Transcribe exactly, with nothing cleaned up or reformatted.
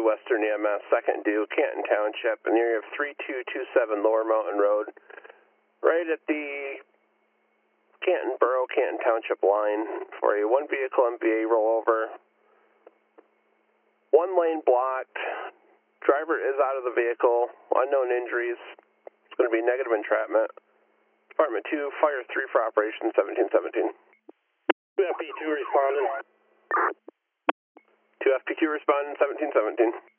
Western E M S, second due, Canton Township, in the area of three two two seven Lower Mountain Road, right at the Canton Borough, Canton Township line for a one vehicle M V A rollover. One lane blocked. Driver is out of the vehicle. Unknown injuries. It's going to be negative entrapment. Department two, Fire three for Operation seventeen seventeen. two F P two responding. two F P Q responding, seventeen seventeen.